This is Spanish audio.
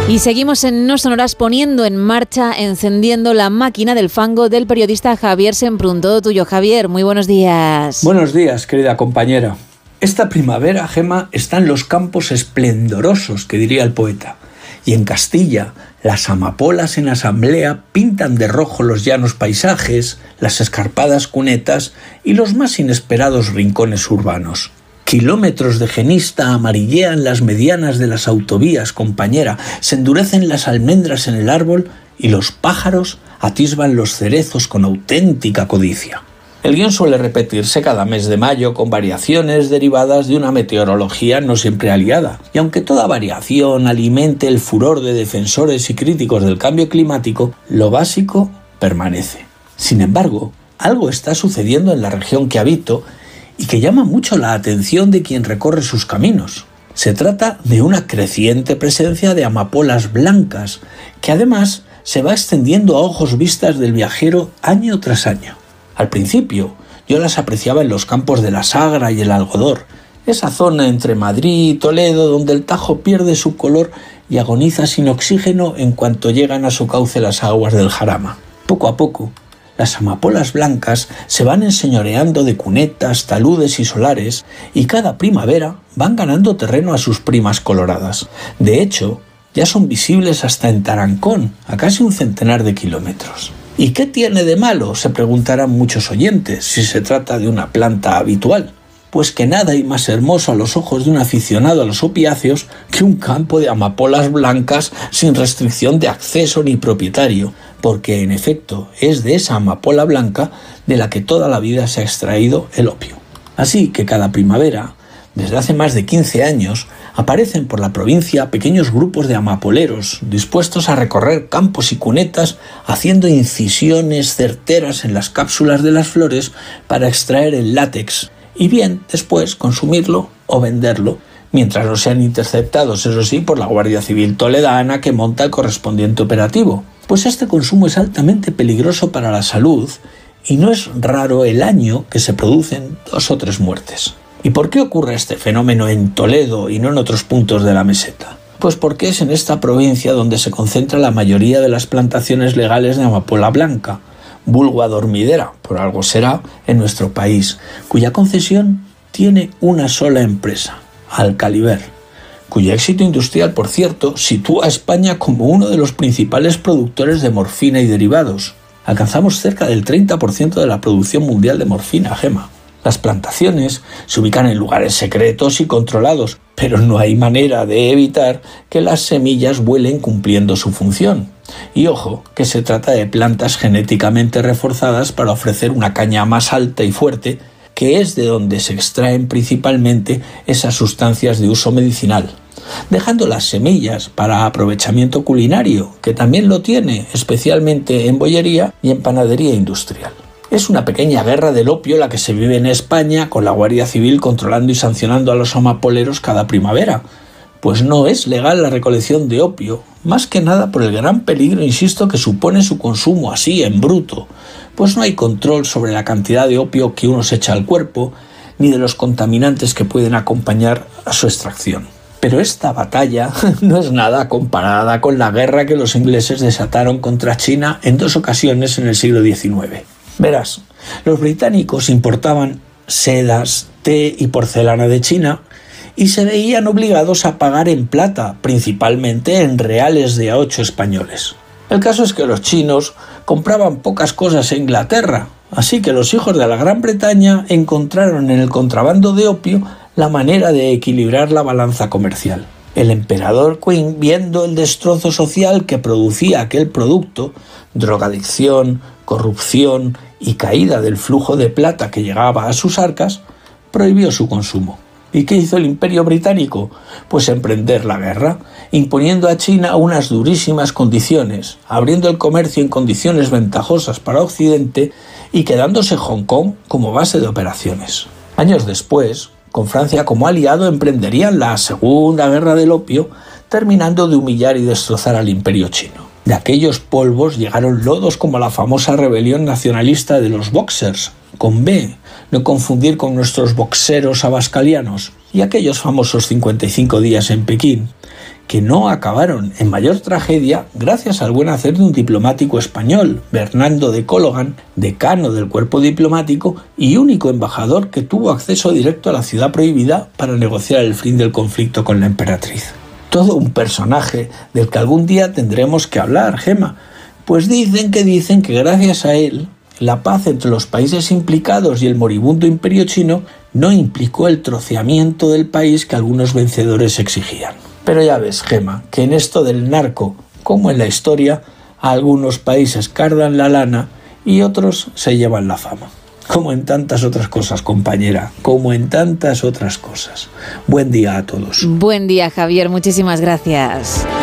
Y seguimos en No Sonoras poniendo en marcha, encendiendo la máquina del fango del periodista Javier Semprún. Todo tuyo, Javier. Muy buenos días. Buenos días, querida compañera. Esta primavera, Gema, están los campos esplendorosos, que diría el poeta. Y en Castilla, las amapolas en asamblea pintan de rojo los llanos paisajes, las escarpadas cunetas y los más inesperados rincones urbanos. Kilómetros de genista amarillean las medianas de las autovías, compañera, se endurecen las almendras en el árbol y los pájaros atisban los cerezos con auténtica codicia. El guión suele repetirse cada mes de mayo con variaciones derivadas de una meteorología no siempre aliada. Y aunque toda variación alimente el furor de defensores y críticos del cambio climático, lo básico permanece. Sin embargo, algo está sucediendo en la región que habito y que llama mucho la atención de quien recorre sus caminos. Se trata de una creciente presencia de amapolas blancas, que además se va extendiendo a ojos vistas del viajero año tras año. Al principio, yo las apreciaba en los campos de la Sagra y el Algodor, esa zona entre Madrid y Toledo donde el Tajo pierde su color y agoniza sin oxígeno en cuanto llegan a su cauce las aguas del Jarama. Poco a poco, las amapolas blancas se van enseñoreando de cunetas, taludes y solares y cada primavera van ganando terreno a sus primas coloradas. De hecho, ya son visibles hasta en Tarancón, a casi 100 de kilómetros. ¿Y qué tiene de malo?, se preguntarán muchos oyentes, si se trata de una planta habitual. Pues que nada hay más hermoso a los ojos de un aficionado a los opiáceos que un campo de amapolas blancas sin restricción de acceso ni propietario, porque en efecto es de esa amapola blanca de la que toda la vida se ha extraído el opio. Así que cada primavera, desde hace más de 15 años, aparecen por la provincia pequeños grupos de amapoleros dispuestos a recorrer campos y cunetas haciendo incisiones certeras en las cápsulas de las flores para extraer el látex y bien después consumirlo o venderlo, mientras no sean interceptados, eso sí, por la Guardia Civil toledana que monta el correspondiente operativo. Pues este consumo es altamente peligroso para la salud y no es raro el año que se producen 2 o 3 muertes. ¿Y por qué ocurre este fenómeno en Toledo y no en otros puntos de la meseta? Pues porque es en esta provincia donde se concentra la mayoría de las plantaciones legales de amapola blanca, vulgo adormidera, por algo será, en nuestro país, cuya concesión tiene una sola empresa, Alcaliber, cuyo éxito industrial, por cierto, sitúa a España como uno de los principales productores de morfina y derivados. Alcanzamos cerca del 30% de la producción mundial de morfina, Gema. Las plantaciones se ubican en lugares secretos y controlados, pero no hay manera de evitar que las semillas vuelen cumpliendo su función. Y ojo, que se trata de plantas genéticamente reforzadas para ofrecer una caña más alta y fuerte, que es de donde se extraen principalmente esas sustancias de uso medicinal, dejando las semillas para aprovechamiento culinario, que también lo tiene, especialmente en bollería y en panadería industrial. Es una pequeña guerra del opio la que se vive en España, con la Guardia Civil controlando y sancionando a los amapoleros cada primavera, pues no es legal la recolección de opio, más que nada por el gran peligro, insisto, que supone su consumo así, en bruto, pues no hay control sobre la cantidad de opio que uno se echa al cuerpo, ni de los contaminantes que pueden acompañar a su extracción. Pero esta batalla no es nada comparada con la guerra que los ingleses desataron contra China en 2 ocasiones en el siglo XIX. Verás, los británicos importaban sedas, té y porcelana de China y se veían obligados a pagar en plata, principalmente en reales de A8 españoles. El caso es que los chinos compraban pocas cosas en Inglaterra, así que los hijos de la Gran Bretaña encontraron en el contrabando de opio la manera de equilibrar la balanza comercial. El emperador Qing, viendo el destrozo social que producía aquel producto, drogadicción, corrupción y caída del flujo de plata que llegaba a sus arcas, prohibió su consumo. ¿Y qué hizo el Imperio Británico? Pues emprender la guerra, imponiendo a China unas durísimas condiciones, abriendo el comercio en condiciones ventajosas para Occidente y quedándose Hong Kong como base de operaciones. Años después, con Francia como aliado, emprenderían la Segunda Guerra del Opio, terminando de humillar y destrozar al Imperio chino. De aquellos polvos llegaron lodos como la famosa rebelión nacionalista de los Boxers, con B, no confundir con nuestros boxeros abascalianos, y aquellos famosos 55 días en Pekín, que no acabaron en mayor tragedia gracias al buen hacer de un diplomático español, Bernardo de Cologan, decano del cuerpo diplomático y único embajador que tuvo acceso directo a la ciudad prohibida para negociar el fin del conflicto con la emperatriz. Todo un personaje del que algún día tendremos que hablar, Gema, pues dicen que gracias a él la paz entre los países implicados y el moribundo imperio chino no implicó el troceamiento del país que algunos vencedores exigían. Pero ya ves, Gema, que en esto del narco, como en la historia, algunos países cardan la lana y otros se llevan la fama. Como en tantas otras cosas, compañera, como en tantas otras cosas. Buen día a todos. Buen día, Javier, muchísimas gracias.